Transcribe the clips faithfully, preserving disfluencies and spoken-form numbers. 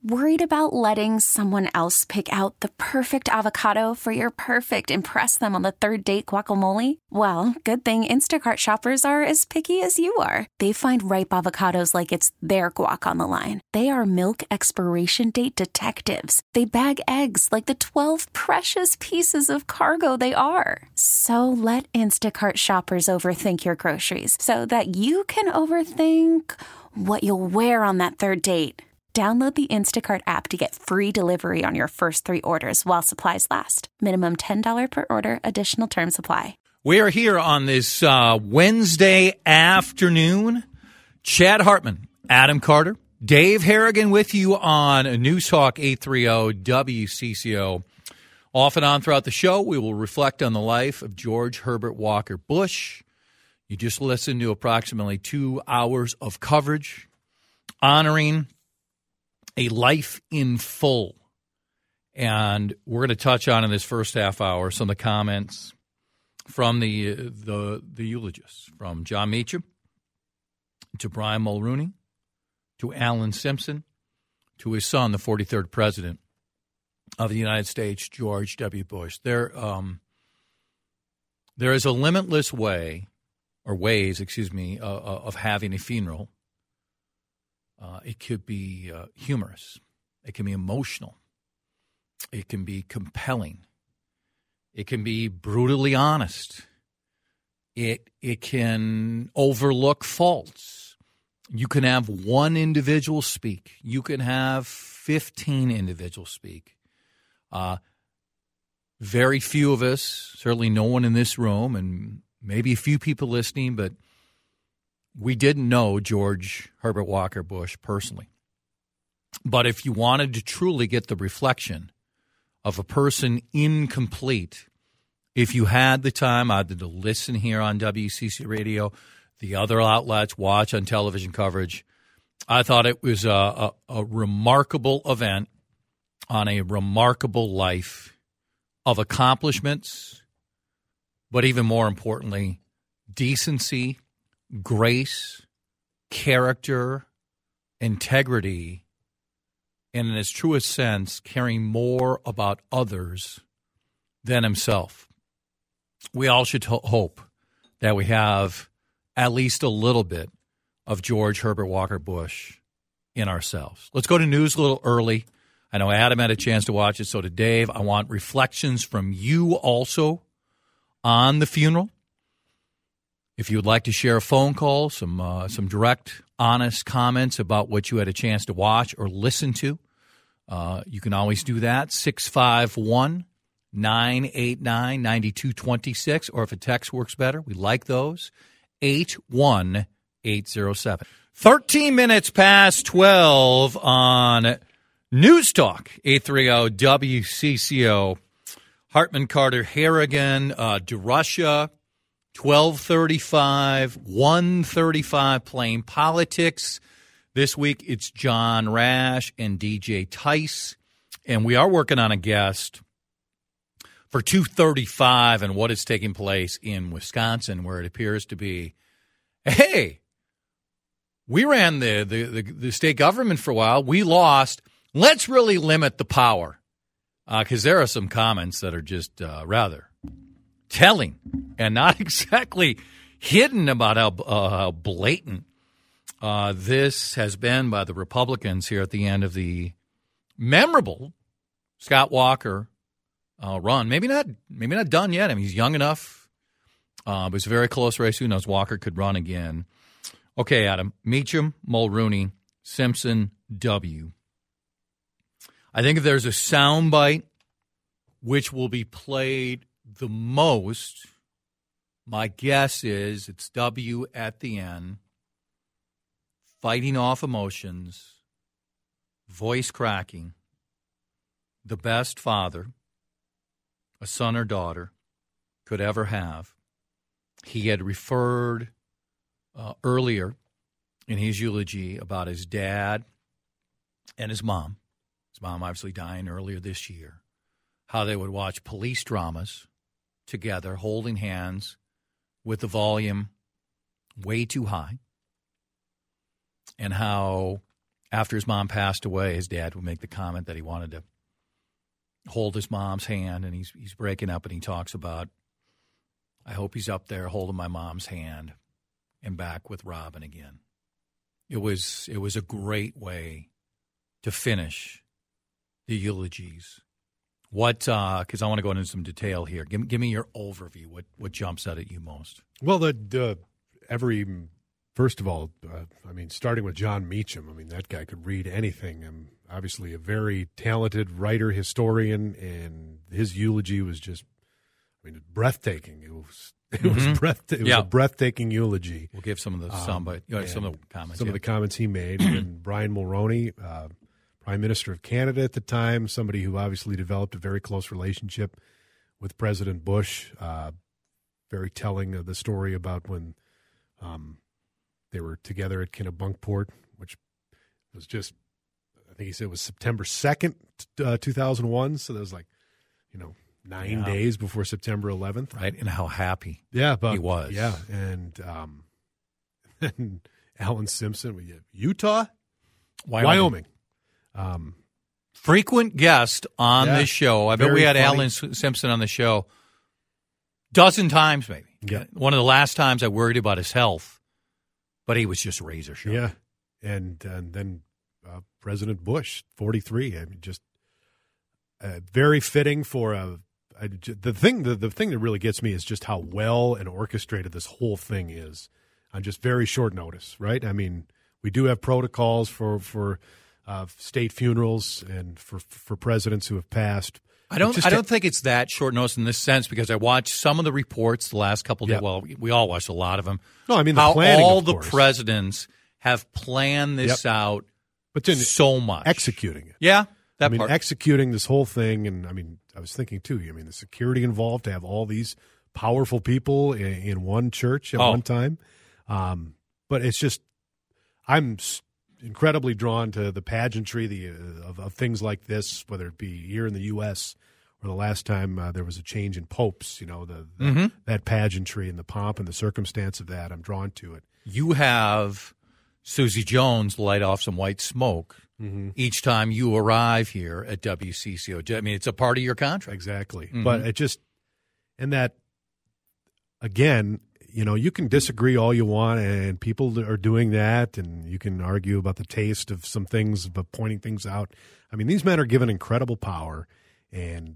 Worried about letting someone else pick out the perfect avocado for your perfect impress them on the third date guacamole? Well, good thing Instacart shoppers are as picky as you are. They find ripe avocados like it's their guac on the line. They are milk expiration date detectives. They bag eggs like the twelve precious pieces of cargo they are. So let Instacart shoppers overthink your groceries so that you can overthink what you'll wear on that third date. Download the Instacart app to get free delivery on your first three orders while supplies last. Minimum ten dollars per order. Additional terms apply. We are here on this uh, Wednesday afternoon. Chad Hartman, Adam Carter, Dave Harrigan with you on News Talk eight thirty W C C O. Off and on throughout the show, we will reflect on the life of George Herbert Walker Bush. You just listened to approximately two hours of coverage honoring a life in full. And we're going to touch on in this first half hour some of the comments from the the, the eulogists, from John Meacham to Brian Mulrooney to Alan Simpson to his son, the forty-third president of the United States, George W. Bush. There, um, there is a limitless way, or ways, excuse me, uh, of having a funeral. Uh, it could be uh, humorous. It can be emotional. It can be compelling. It can be brutally honest. It it can overlook faults. You can have one individual speak. You can have fifteen individuals speak. Uh, very few of us, certainly no one in this room, and maybe a few people listening, but we didn't know George Herbert Walker Bush personally. But if you wanted to truly get the reflection of a person incomplete, if you had the time either to listen here on W C C Radio, the other outlets, watch on television coverage, I thought it was a, a, a remarkable event on a remarkable life of accomplishments, but even more importantly, decency, grace, character, integrity, and in its truest sense, caring more about others than himself. We all should ho- hope that we have at least a little bit of George Herbert Walker Bush in ourselves. Let's go to news a little early. I know Adam had a chance to watch it, so did Dave. I want reflections from you also on the funeral. If you would like to share a phone call, some uh, some direct, honest comments about what you had a chance to watch or listen to, uh, you can always do that. six five one, nine eight nine, nine two two six, or if a text works better, we like those, eight one eight zero seven. thirteen minutes past twelve on News Talk eight thirty W C C O. Hartman, Carter, Harrigan, uh, DeRusha, twelve thirty-five, one thirty-five, playing politics. This week it's John Rash and D J Tice. And we are working on a guest for two thirty-five and what is taking place in Wisconsin, where it appears to be, hey, we ran the, the, the, the state government for a while. We lost. Let's really limit the power. Because uh, there are some comments that are just uh, rather telling and not exactly hidden about how, uh, how blatant uh, this has been by the Republicans here at the end of the memorable Scott Walker uh, run. Maybe not maybe not done yet. I mean, he's young enough. Uh, but it's a very close race. Who knows? Walker could run again. Okay, Adam. Meacham, Mulrooney, Simpson, W. I think if there's a soundbite which will be played the most, my guess is it's W at the end, fighting off emotions, voice cracking, the best father a son or daughter could ever have. He had referred uh, earlier in his eulogy about his dad and his mom. His mom obviously dying earlier this year. How they would watch police dramas together, holding hands with the volume way too high. And how after his mom passed away, his dad would make the comment that he wanted to hold his mom's hand, and he's he's breaking up, and he talks about, I hope he's up there holding my mom's hand and back with Robin again. It was it was a great way to finish the eulogies. What, because uh, I want to go into some detail here. Give, give me your overview. What what jumps out at you most? Well, the, the every first of all, uh, I mean, starting with John Meacham. I mean, that guy could read anything. And obviously, a very talented writer, historian, and his eulogy was just, I mean, breathtaking. It was it mm-hmm. was breath. It was yeah. a breathbitaking eulogy. We'll give some of the some, but you know, some of the comments. Some yeah. of the comments he made. And Brian Mulroney, uh, Prime Minister of Canada at the time, somebody who obviously developed a very close relationship with President Bush. Uh, very telling of the story about when um, they were together at Kennebunkport, which was just, I think he said it was September second, uh, two thousand one. So that was like, you know, nine yeah. days before September eleventh. Right, and how happy yeah, but, he was. Yeah, and um, and Alan Simpson, we have Utah, Wyoming. Wyoming. Um, Frequent guest on yeah, this show. I bet we had funny. Alan Simpson on the show dozen times maybe. Yeah. One of the last times I worried about his health, but he was just razor sharp. Yeah, and and then uh, President Bush, forty-three. I mean, just uh, very fitting for a, a the thing. The, the thing that really gets me is just how well and orchestrated this whole thing is on just very short notice. Right? I mean, we do have protocols for for. Uh, state funerals and for for presidents who have passed. I don't. I don't think it's that short notice in this sense because I watched some of the reports the last couple of yeah. days. Well, we, we all watched a lot of them. No, I mean the how planning, all of the course. presidents have planned this yep. out, but then so much executing it. Yeah, that I mean part. executing this whole thing, and I mean I was thinking too. I mean the security involved to have all these powerful people in, in one church at oh. one time. Um, but it's just I'm. incredibly drawn to the pageantry the, uh, of, of things like this, whether it be here in the U S or the last time uh, there was a change in popes, you know, the, the mm-hmm. that pageantry and the pomp and the circumstance of that. I'm drawn to it. You have Susie Jones light off some white smoke mm-hmm. each time you arrive here at W C C O. I mean, it's a part of your contract. Exactly. Mm-hmm. But it just, and that, again, you know, you can disagree all you want, and people are doing that, and you can argue about the taste of some things, but pointing things out. I mean, these men are given incredible power, and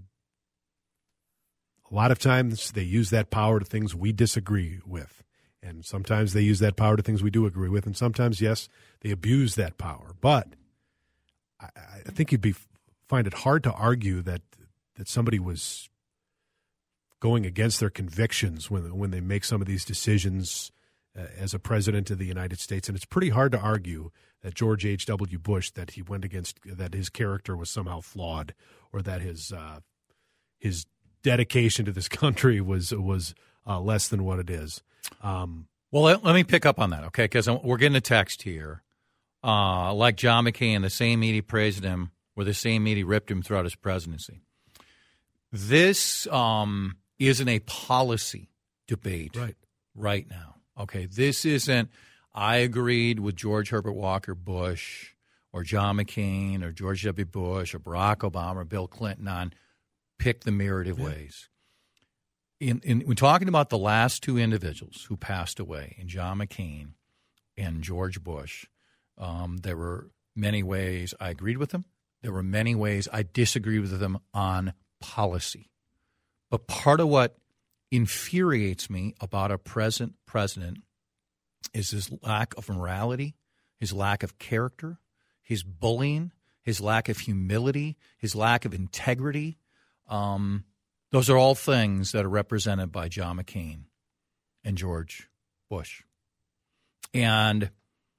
a lot of times they use that power to things we disagree with, and sometimes they use that power to things we do agree with, and sometimes, yes, they abuse that power. But I, I think you'd be find it hard to argue that that somebody was going against their convictions when when they make some of these decisions uh, as a president of the United States. And it's pretty hard to argue that George H W. Bush, that he went against, that his character was somehow flawed, or that his uh, his dedication to this country was was uh, less than what it is. Um, well, let, let me pick up on that, okay? Because we're getting a text here. Uh, like John McCain, the same media praised him, or the same media ripped him throughout his presidency. This um, isn't a policy debate right. right now. Okay, this isn't, I agreed with George Herbert Walker Bush or John McCain or George W. Bush or Barack Obama or Bill Clinton on pick the myriad of yeah. ways. In, in, we're talking about the last two individuals who passed away, in John McCain and George Bush. Um, there were many ways I agreed with them. There were many ways I disagreed with them on policy. But part of what infuriates me about our present president is his lack of morality, his lack of character, his bullying, his lack of humility, his lack of integrity. Um, those are all things that are represented by John McCain and George Bush. And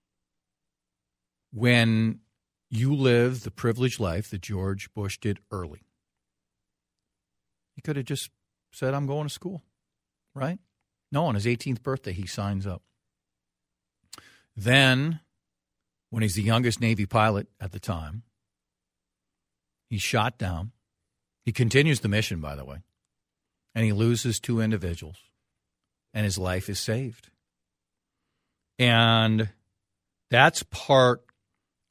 when you live the privileged life that George Bush did early, he could have just said, I'm going to school, right? No, on his eighteenth birthday, he signs up. Then, when he's the youngest Navy pilot at the time, he's shot down. He continues the mission, by the way, and he loses two individuals, and his life is saved. And that's part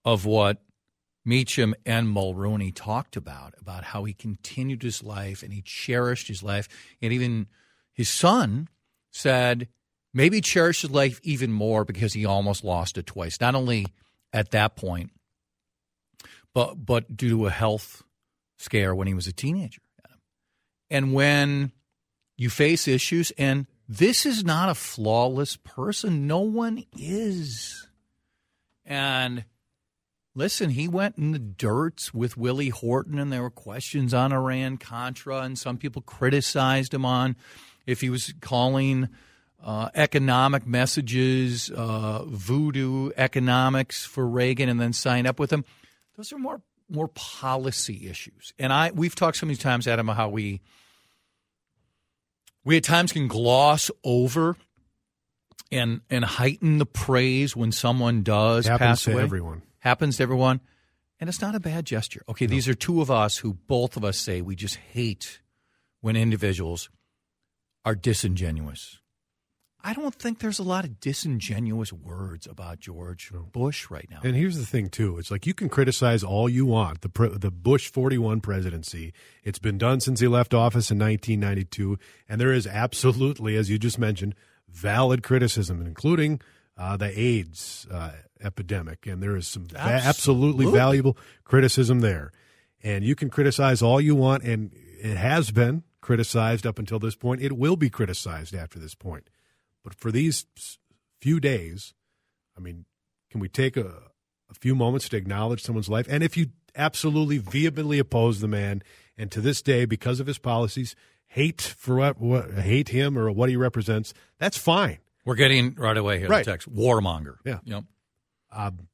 of what Meacham and Mulrooney talked about, about how he continued his life and he cherished his life. And even his son said maybe he cherished his life even more because he almost lost it twice. Not only at that point, but but due to a health scare when he was a teenager. And when you face issues, and this is not a flawless person. No one is. And listen, he went in the dirt with Willie Horton, and there were questions on Iran-Contra, and some people criticized him on if he was calling uh, economic messages, uh, voodoo economics for Reagan, and then sign up with him. Those are more more policy issues. And I we've talked so many times, Adam, how we we at times can gloss over and and heighten the praise when someone does happens pass to away. everyone. Happens to everyone. And it's not a bad gesture. Okay, no. These are two of us who both of us say we just hate when individuals are disingenuous. I don't think there's a lot of disingenuous words about George no. Bush right now. And here's the thing, too. It's like you can criticize all you want, the the Bush forty-one presidency. It's been done since he left office in nineteen ninety-two, and there is absolutely, as you just mentioned, valid criticism, including uh, the AIDS uh, epidemic. And there is some absolutely. Va- absolutely valuable criticism there. And you can criticize all you want, and it has been criticized up until this point. It will be criticized after this point. But for these few days, I mean, can we take a, a few moments to acknowledge someone's life? And if you absolutely vehemently oppose the man, and to this day, because of his policies, hate for what, what hate him or what he represents, that's fine. We're getting right away here right. the text. Warmonger. Yeah. Yep. Um,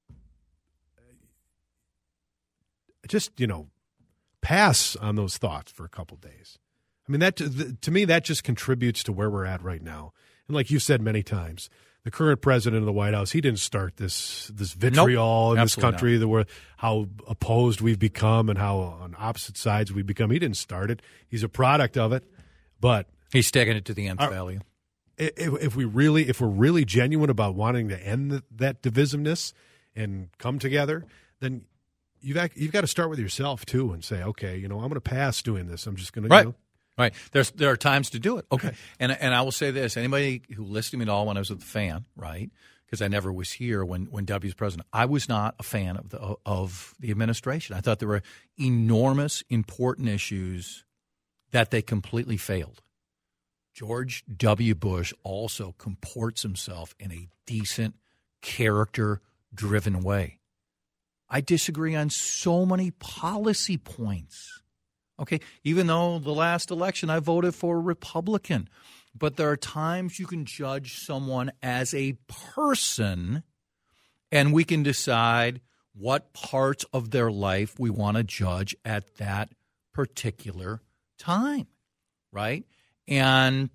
just, you know, pass on those thoughts for a couple days. I mean, that to me, that just contributes to where we're at right now. And like you said many times, the current president of the White House, he didn't start this this vitriol nope, in this country, not. that we're, how opposed we've become and how on opposite sides we've become. He didn't start it. He's a product of it. But he's taking it to the nth value. If, if we really, if we're really genuine about wanting to end the, that divisiveness and come together, then you've you've got to start with yourself too and say, okay, you know, I'm going to pass doing this. I'm just going to, right. you know, Right. There's there are times to do it. Okay. And and I will say this. Anybody who listened to me at all when I was with the fan, right, because I never was here when, when W was president, I was not a fan of the of the administration. I thought there were enormous, important issues that they completely failed. George W. Bush also comports himself in a decent, character-driven way. I disagree on so many policy points. Okay, even though the last election I voted for a Republican, but there are times you can judge someone as a person, and we can decide what parts of their life we want to judge at that particular time, right? And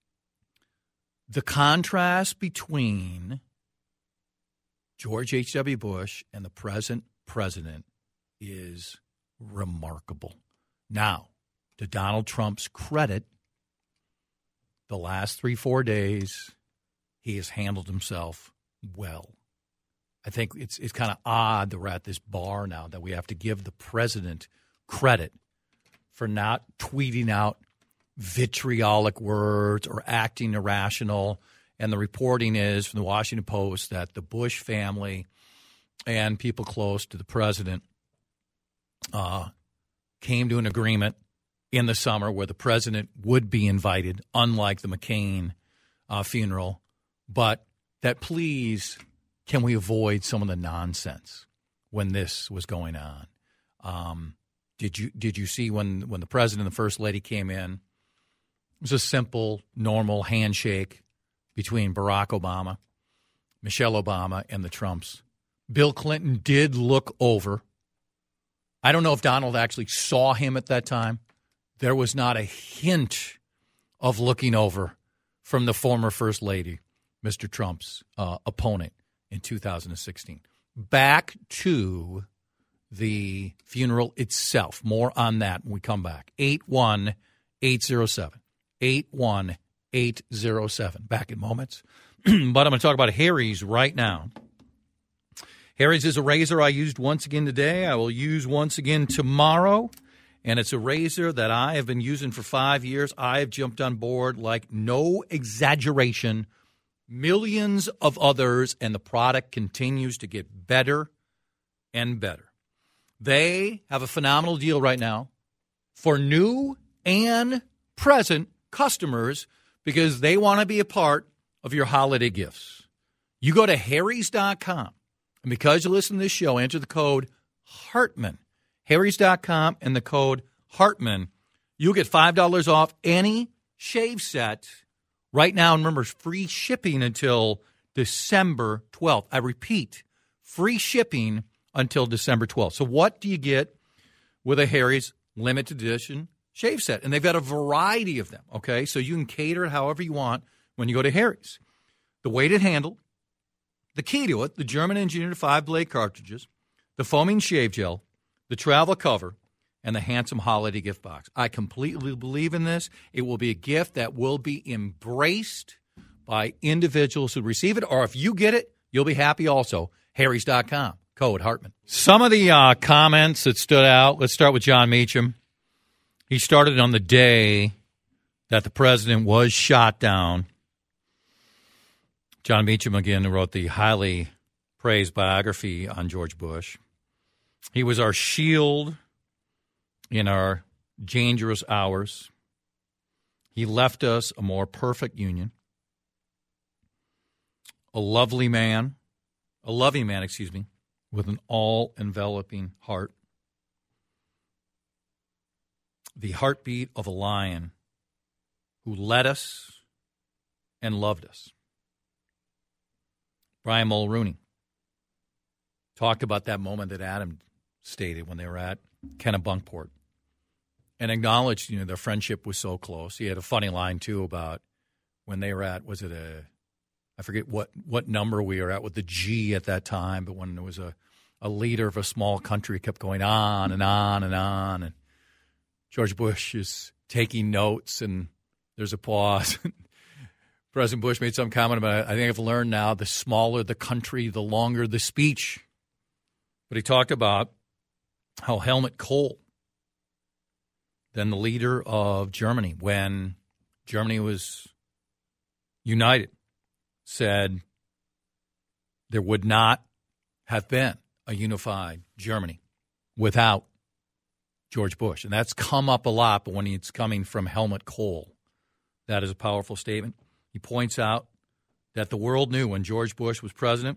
the contrast between George H W. Bush and the present president is remarkable. Now, to Donald Trump's credit, the last three, four days, he has handled himself well. I think it's it's kind of odd that we're at this bar now that we have to give the president credit for not tweeting out vitriolic words or acting irrational. And the reporting is from the Washington Post that the Bush family and people close to the president uh came to an agreement in the summer where the president would be invited, unlike the McCain uh, funeral, but that please, can we avoid some of the nonsense when this was going on? Um, did you did you see when, when the president and the first lady came in? It was a simple, normal handshake between Barack Obama, Michelle Obama, and the Trumps. Bill Clinton did look over. I don't know if Donald actually saw him at that time. There was not a hint of looking over from the former First Lady, Mister Trump's uh, opponent in two thousand sixteen. Back to the funeral itself. More on that when we come back. eight one eight zero seven. eight one eight zero seven. Back in moments. But I'm going to talk about Harry's right now. Harry's is a razor I used once again today. I will use once again tomorrow. And it's a razor that I have been using for five years. I have jumped on board like no exaggeration. Millions of others, and the product continues to get better and better. They have a phenomenal deal right now for new and present customers because they want to be a part of your holiday gifts. You go to harrys dot com, and because you listen to this show, enter the code Hartman. harrys dot com and the code Hartman. You'll get five dollars off any shave set right now. And remember, free shipping until December twelfth. I repeat, free shipping until December twelfth. So what do you get with a Harry's limited edition shave set? And they've got a variety of them, okay? So you can cater it however you want when you go to Harry's. The weighted handle, the key to it, the German-engineered five-blade cartridges, the foaming shave gel, the travel cover, and the handsome holiday gift box. I completely believe in this. It will be a gift that will be embraced by individuals who receive it, or if you get it, you'll be happy also. harrys dot com, code Hartman. Some of the uh, comments that stood out, let's start with John Meacham. He started on the day that the president was shot down. John Meacham, again, wrote the highly praised biography on George Bush. He was our shield in our dangerous hours. He left us a more perfect union. A lovely man, a loving man, excuse me, with an all-enveloping heart. The heartbeat of a lion who led us and loved us. Brian Mulrooney talked about that moment that Adam stated when they were at Kennebunkport and acknowledged, you know, their friendship was so close. He had a funny line, too, about when they were at, was it a, I forget what, what number we were at with the G at that time, but when there was a, a leader of a small country kept going on and on and on, and George Bush is taking notes, and there's a pause. President Bush made some comment about it. I think I've learned now, the smaller the country, the longer the speech. But he talked about how Helmut Kohl, then the leader of Germany, when Germany was united, said there would not have been a unified Germany without George Bush. And that's come up a lot, but when it's coming from Helmut Kohl, that is a powerful statement. He points out that the world knew when George Bush was president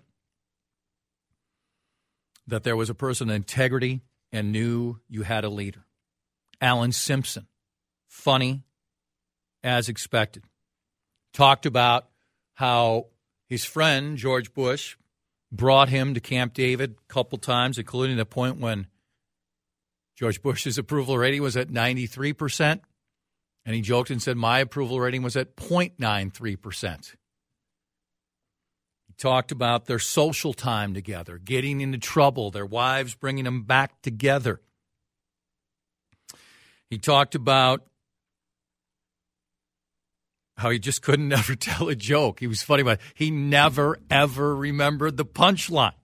that there was a person of integrity and knew you had a leader. Alan Simpson, funny as expected, talked about how his friend George Bush brought him to Camp David a couple times, including the point when George Bush's approval rating was at ninety-three percent. And he joked and said, my approval rating was at zero point nine three percent. He talked about their social time together, getting into trouble, their wives bringing them back together. He talked about how he just couldn't ever tell a joke. He was funny about it. He never, ever remembered the punchline.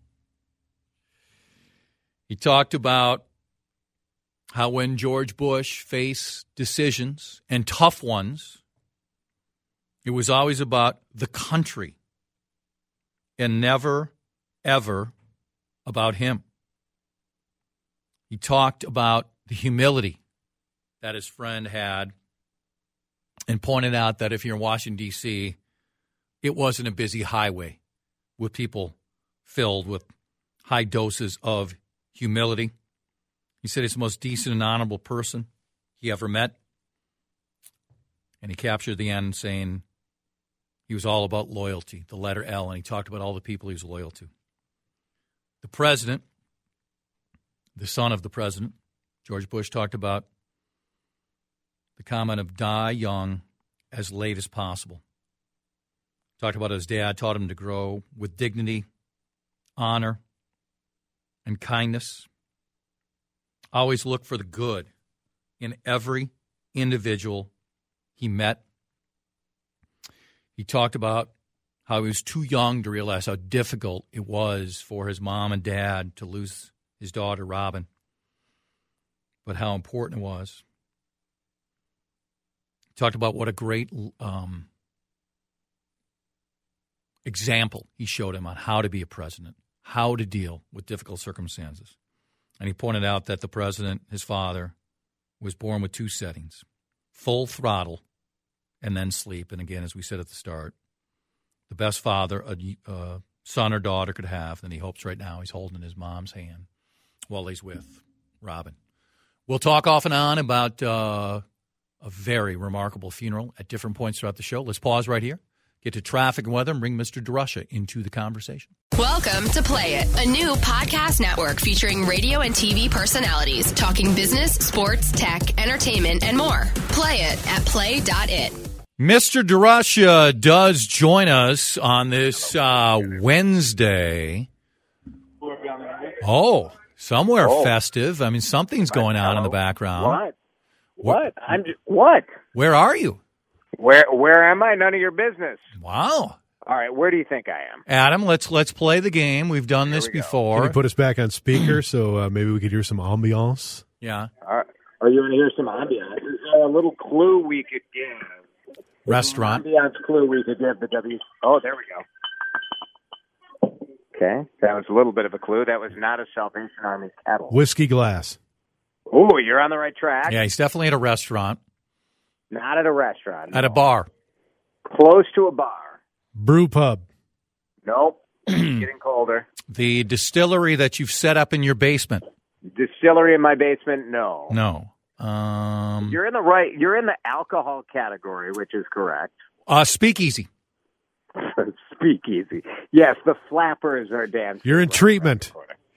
He talked about how when George Bush faced decisions, and tough ones, it was always about the country and never, ever about him. He talked about the humility that his friend had and pointed out that if you're in Washington, D C, it wasn't a busy highway with people filled with high doses of humility. He said he's the most decent and honorable person he ever met. And he captured the end saying he was all about loyalty, the letter L, and he talked about all the people he was loyal to. The president, the son of the president, George Bush, talked about the comment of die young as late as possible. Talked about his dad taught him to grow with dignity, honor, and kindness. Always look for the good in every individual he met. He talked about how he was too young to realize how difficult it was for his mom and dad to lose his daughter, Robin, but how important it was. He talked about what a great um, example he showed him on how to be a president, how to deal with difficult circumstances. And he pointed out that the president, his father, was born with two settings, full throttle and then sleep. And again, as we said at the start, the best father a uh, son or daughter could have. And he hopes right now he's holding his mom's hand while he's with Robin. We'll talk off and on about uh, a very remarkable funeral at different points throughout the show. Let's pause right here, get to traffic and weather, and bring Mister DeRusha into the conversation. Welcome to Play It, a new podcast network featuring radio and T V personalities talking business, sports, tech, entertainment, and more. Play it at play dot it. Mister DeRusha does join us on this uh, Wednesday. Oh, somewhere oh. festive. I mean, something's going on in the background. What? What? I'm just, what? Where are you? Where Where am I? None of your business. Wow. All right, where do you think I am? Adam, let's let's play the game. We've done this we before. Can you put us back on speaker so uh, maybe we could hear some ambiance? Yeah. Uh, are you going to hear some ambiance? Is there a little clue we could give? Restaurant. Ambiance clue we could give the W. Oh, there we go. Okay, that was a little bit of a clue. That was not a Salvation Army kettle. Whiskey glass. Oh, you're on the right track. Yeah, he's definitely at a restaurant. Not at a restaurant. At no. a bar. Close to a bar. Brew pub. Nope. Getting colder. The distillery that you've set up in your basement. Distillery in my basement? No. No. Um, You're in the right. You're in the alcohol category, which is correct. uh, speakeasy. Speakeasy. Yes, the flappers are dancing. You're in treatment.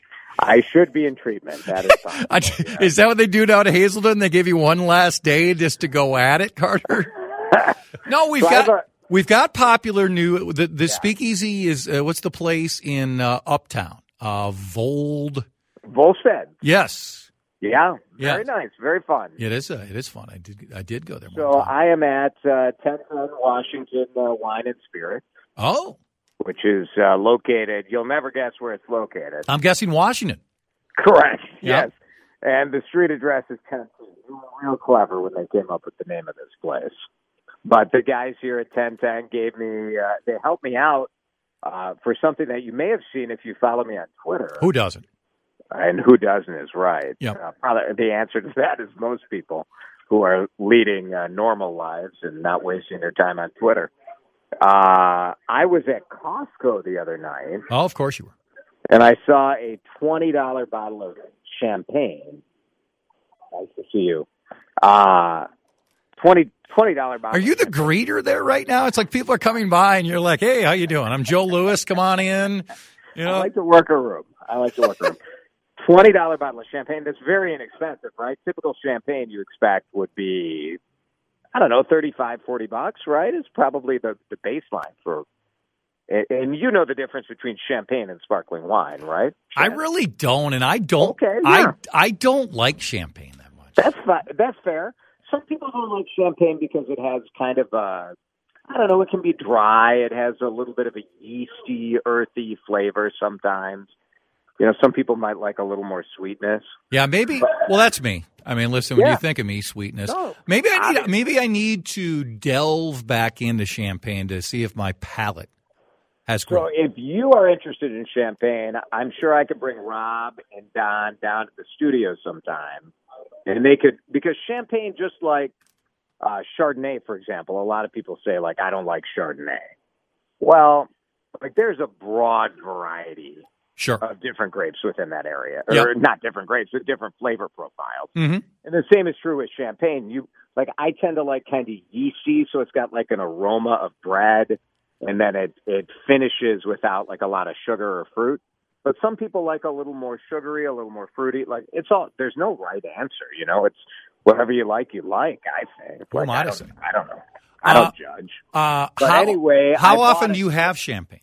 I should be in treatment. That is fine. I, is that what they do down at Hazelden? They give you one last day just to go at it, Carter? No, we've So I have got a- we've got popular new. The, the speakeasy is uh, what's the place in uh, Uptown? Uh, Vold. Volstead. Yes, Yeah. Yeah. Very nice. Very fun. it is. Uh, it is fun. I did. I did go there. So one time. I am at uh, ten ten Washington uh, Wine and Spirit, Oh, which is uh, located. You'll never guess where it's located. I'm guessing Washington. Correct. Yep. Yes. And the street address is ten ten. They were real clever when they came up with the name of this place. But the guys here at ten ten gave me, uh, they helped me out uh, for something that you may have seen if you follow me on Twitter. Who doesn't? And who doesn't is right. Yep. Uh, probably the answer to that is most people who are leading uh, normal lives and not wasting their time on Twitter. Uh, I was at Costco the other night, Oh, of course you were. and I saw a twenty dollars bottle of champagne. Nice to see you. Uh, twenty dollars bottle. Are you the greeter there right now? It's like people are coming by and you're like, "Hey, how you doing? I'm Joe Lewis. Come on in." You I know, like to work a room. I like to work a room. twenty dollars bottle of champagne. That's very inexpensive, right? Typical champagne you expect would be, I don't know, thirty-five, forty bucks, right? It's probably the, the baseline for, and, and you know the difference between champagne and sparkling wine, right? I really don't, and I don't. Okay, I yeah. I don't like champagne that much. That's fi- that's fair. Some people don't like champagne because it has kind of a, I don't know, it can be dry. It has a little bit of a yeasty, earthy flavor sometimes. You know, some people might like a little more sweetness. Yeah, maybe. Well, that's me. I mean, listen, when Yeah. you think of me, sweetness. No, maybe I need. obviously. Maybe I need to delve back into champagne to see if my palate has So grown. if you are interested in champagne, I'm sure I could bring Rob and Don down to the studio sometime. And they could, because champagne, just like uh, Chardonnay, for example, a lot of people say, like, I don't like Chardonnay. Well, like, there's a broad variety Sure. of different grapes within that area. Or Yep. not different grapes, but different flavor profiles. Mm-hmm. And the same is true with champagne. You like, I tend to like kind of yeasty, so it's got like an aroma of bread, and then it it finishes without like a lot of sugar or fruit. But some people like a little more sugary, a little more fruity. Like, it's all, there's no right answer, you know. It's whatever you like, you like. I think. Well, Like, I Madison. don't, I don't know. I don't Uh, judge. Uh, But how, anyway, how I bought often it- do you have champagne?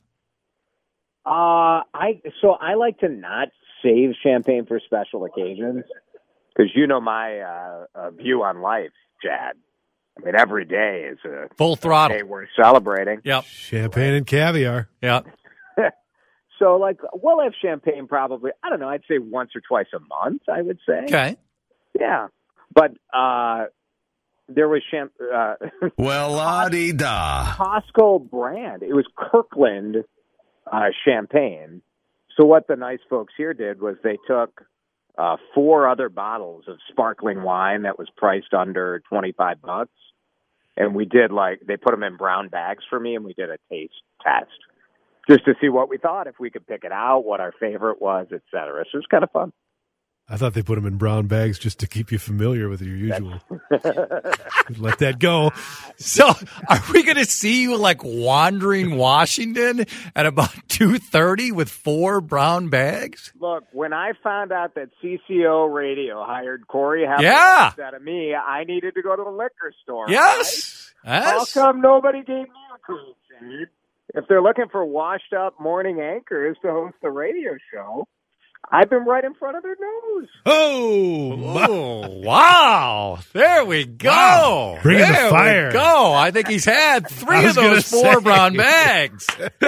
Uh, I so I like to not save champagne for special occasions because you know my uh, uh, view on life, Chad. I mean, every day is a full throttle day worth celebrating. Yep. Champagne and caviar. Yep. So, like, we'll have champagne probably, I don't know, I'd say once or twice a month, I would say. Okay. Yeah. But uh, there was champ- uh, well, la-di-da. Costco brand. It was Kirkland uh, champagne. So what the nice folks here did was they took uh, four other bottles of sparkling wine that was priced under twenty-five bucks. And we did, like, they put them in brown bags for me, and we did a taste test just to see what we thought, if we could pick it out, what our favorite was, et cetera. So it was kind of fun. I thought they put them in brown bags just to keep you familiar with your usual. Let that go. So are we going to see you like wandering Washington at about two thirty with four brown bags? Look, when I found out that C C O Radio hired Corey Heffler Yeah. instead of me, I needed to go to the liquor store. Yes. Right? Yes. How come nobody gave me a call, Steve? If they're looking for washed-up morning anchors to host the radio show, I've been right in front of their nose. Oh, Oh, wow. There we go. Wow. Bring in the there fire. We go. I think he's had three I of was gonna those four say. brown bags.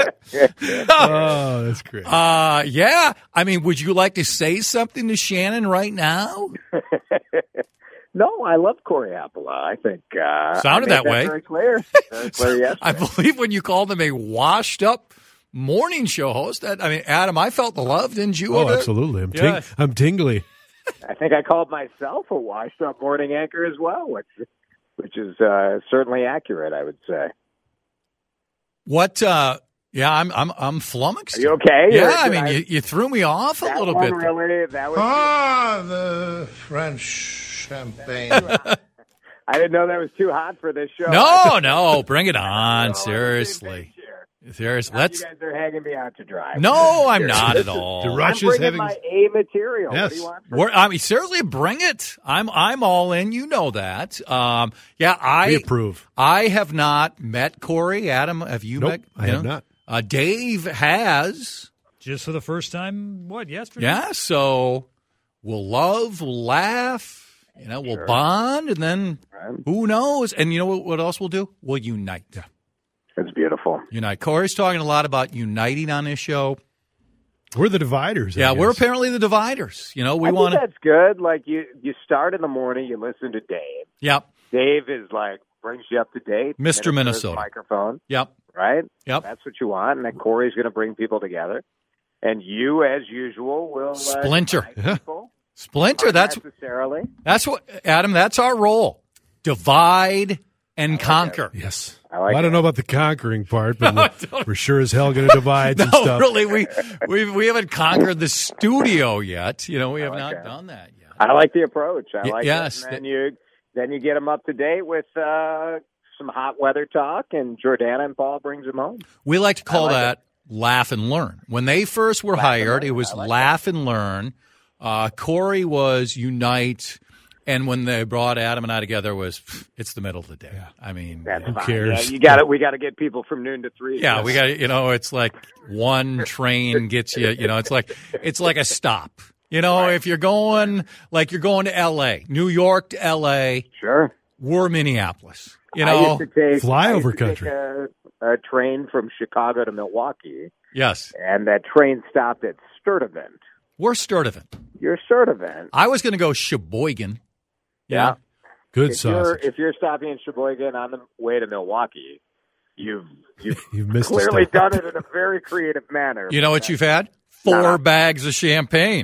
oh, that's great. Uh, yeah. I mean, would you like to say something to Shannon right now? No, I love Corey Appola. I think uh, Sounded I that made way. Very clear. Very clear. Yes. I believe when you called him a washed-up morning show host, that I mean, Adam, I felt the love, didn't you? oh, over there? absolutely. I'm, ting- Yes. I'm tingly. I think I called myself a washed-up morning anchor as well, which, which is uh, certainly accurate, I would say. What? Uh, yeah, I'm I'm I'm flummoxed. Are you okay? Yeah, Or I did mean, you, you threw me off a that little one bit. there. Really, that was. Ah, the French champagne. I didn't know that was too hot for this show. No, no, bring it on. Oh, Seriously, seriously. Now Let's. you guys are hanging me out to dry. No, I'm not at all. The I'm Rush is bringing having. my A material. Yes. What do you want? From We're, I mean, seriously, bring it. I'm I'm all in. You know that. Um, yeah, I We approve. I have not met Corey. Adam, have you Nope, met? I you have know? not. Uh, Dave has. Just for the first time, what, yesterday? Yeah, so we'll love, we'll laugh, you know, we'll Sure. bond, and then Right. who knows? And you know what, what else we'll do? We'll unite. Yeah. It's beautiful. Unite. Corey's talking a lot about uniting on this show. We're the dividers. I Yeah, we're guess. apparently the dividers. You know, we I want think to. that's good. Like you, you start in the morning, you listen to Dave. Yep, Dave is like brings you up to date. Mister Minutes to his Minnesota. microphone, yep, right? yep. That's what you want, and then Corey's going to bring people together, and you, as usual, will uh, Splinter. unite people. Splinter. Not That's necessarily. that's what Adam. That's our role. Divide and conquer. Yes. I like well, I don't that. know about the conquering part, but No, we're, don't. we're sure as hell going to divide No, some stuff. really, we we we haven't conquered the studio yet. You know, we have like not that. done that yet. I like the approach. I Y- like yes, it. And then you then you get them up to date with uh, some hot weather talk, and Jordana and Paul brings them home. We like to call like that laugh and learn. When they first were Laugh and hired, learn. it was I like laugh and learn. Uh, Corey was unite, and when they brought Adam and I together, it was pff, it's the middle of the day. I mean, That's Who fine. cares? Yeah, you got it. We got to get people from noon to three. yeah, we got you know, it's like one train gets you. You know, it's like it's like a stop. You know, if you're going like you're going to L A, New York to L A, Sure. we're Minneapolis. You I know, used to take Flyover I used to country. Take a, a train from Chicago to Milwaukee, yes, and that train stopped at Sturtevant. we're Sturtevant. You're Sturtevant. I was going to go Sheboygan. Yeah. Good If you're, sausage. if you're stopping in Sheboygan on the way to Milwaukee, you've you've You've missed a clearly stop. done it in a very creative manner. You know what you've had? Four Nah. bags of champagne.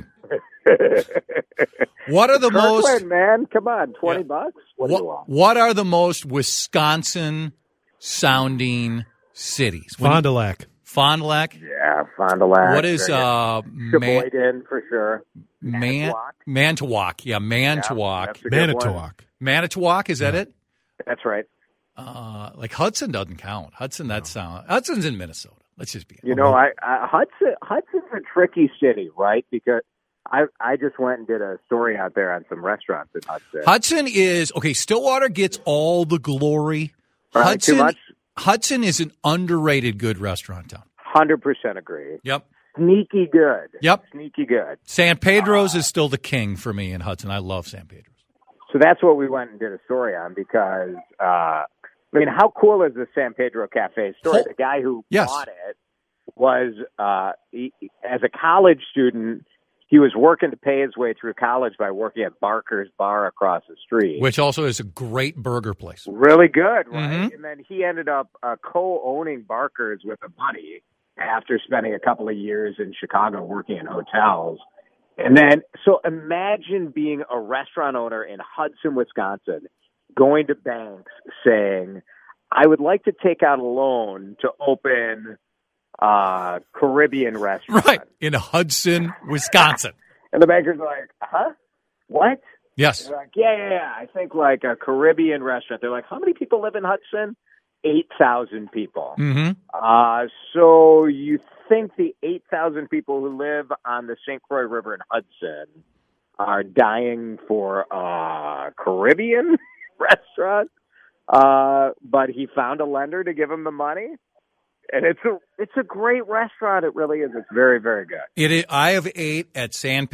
What are the Kirkland, most man, come on, twenty Yeah. bucks. What do you what, want? what are the most Wisconsin sounding cities? When- Fond du Lac. Fond du Lac. Yeah, Fond du Lac. What is very uh good. Man, Sheboygan for sure. Man, Manitowoc. Manitowoc? Yeah, Yeah, Manitowoc. that's a good one. Manitowoc. Manitowoc, is that it? That's right. Uh, like Hudson doesn't count. Hudson, that's sound. Hudson's in Minnesota. Let's just be. You know, I, I Hudson Hudson's a tricky city, right? Because I I just went and did a story out there on some restaurants in Hudson. Hudson is okay. Stillwater gets all the glory. All right, Hudson, too much? Hudson is an underrated good restaurant town. Hundred percent agree. Yep. Sneaky good. Yep. Sneaky good. San Pedro's is still the king for me in Hudson. I love San Pedro's. So that's what we went and did a story on because, uh, I mean, how cool is the San Pedro Cafe story? The guy who yes. bought it was, uh, he, as a college student, he was working to pay his way through college by working at Barker's Bar across the street. Which also is a great burger place. Really good, right? Mm-hmm. And then he ended up uh, co-owning Barker's with a buddy after spending a couple of years in Chicago working in hotels. And then, so imagine being a restaurant owner in Hudson, Wisconsin, going to banks saying, I would like to take out a loan to open a Caribbean restaurant. Right, in Hudson, Wisconsin. And the banker's like, huh? What? Yes. They're like, yeah, yeah, yeah. I think like a Caribbean restaurant. They're like, how many people live in Hudson? eight thousand people. Mm-hmm. Uh, so you think the eight thousand people who live on the Saint Croix River in Hudson are dying for a Caribbean restaurant? Uh, but he found a lender to give him the money. And it's a it's a great restaurant. It really is. It's very, very good. It is, I have ate at San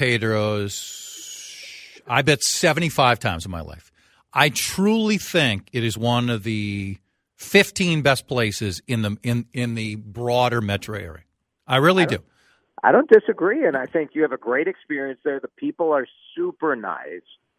Pedro's, I bet, seventy-five times in my life. I truly think it is one of the fifteen best places in the in, in the broader metro area. I really I do. I don't disagree, and I think you have a great experience there. The people are super nice.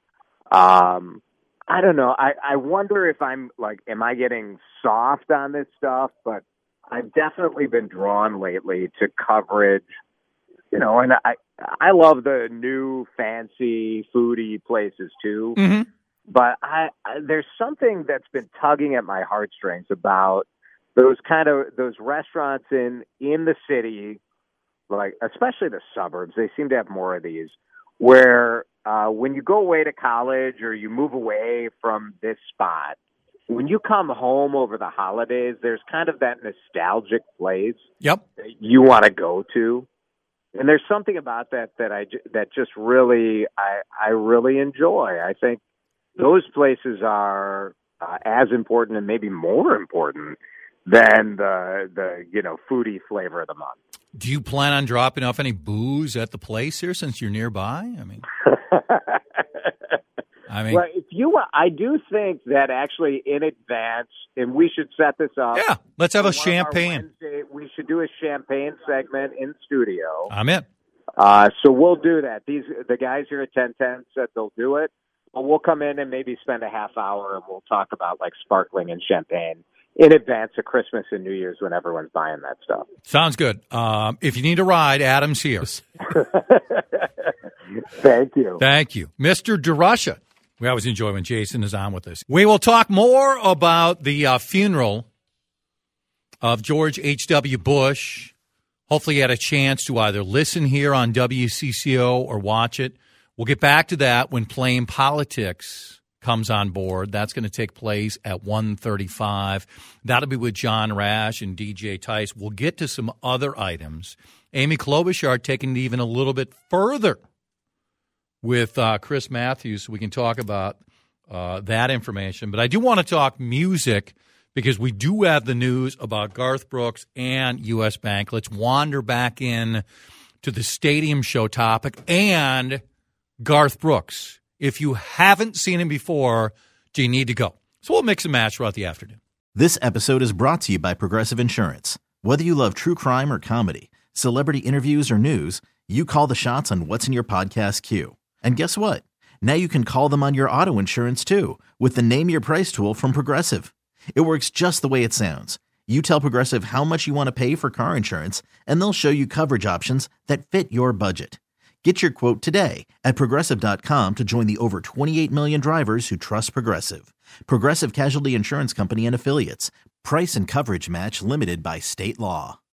Um, I don't know. I, I wonder if I'm like, am I getting soft on this stuff? But I've definitely been drawn lately to coverage, you know, and I I love the new fancy foodie places too. Mm-hmm. But I, I there's something that's been tugging at my heartstrings about those kind of those restaurants in in the city, like especially the suburbs. They seem to have more of these where uh, when you go away to college or you move away from this spot, when you come home over the holidays, there's kind of that nostalgic place Yep. that you want to go to. And there's something about that that I that just really I I really enjoy. I think those places are uh, as important and maybe more important than the the you know foodie flavor of the month. Do you plan on dropping off any booze at the place here since you're nearby? I mean, I mean, well, if you want, I do think that actually in advance, and we should set this up. yeah, let's have a One of our champagne. Wednesday, we should do a champagne segment in studio. I'm in. Uh, so we'll do that. These the guys here at ten ten said they'll do it. But we'll come in and maybe spend a half hour and we'll talk about like sparkling and champagne in advance of Christmas and New Year's when everyone's buying that stuff. Sounds good. Um, if you need a ride, Adam's here. Thank you. Thank you. Mister DeRusha. We always enjoy when Jason is on with us. We will talk more about the uh, funeral of George H W. Bush. Hopefully you had a chance to either listen here on W C C O or watch it. We'll get back to that when Playing Politics comes on board. That's going to take place at one thirty-five. That'll be with John Rash and D J Tice. We'll get to some other items. Amy Klobuchar taking it even a little bit further with uh, Chris Matthews, so we can talk about uh, that information. But I do want to talk music because we do have the news about Garth Brooks and U S. Bank. Let's wander back in to the stadium show topic and Garth Brooks. If you haven't seen him before, do you need to go? So we'll mix and match throughout the afternoon. This episode is brought to you by Progressive Insurance. Whether you love true crime or comedy, celebrity interviews or news, you call the shots on what's in your podcast queue. And guess what? Now you can call them on your auto insurance too with the Name Your Price tool from Progressive. It works just the way it sounds. You tell Progressive how much you want to pay for car insurance, and they'll show you coverage options that fit your budget. Get your quote today at Progressive dot com to join the over twenty-eight million drivers who trust Progressive. Progressive Casualty Insurance Company and Affiliates. Price and coverage match limited by state law.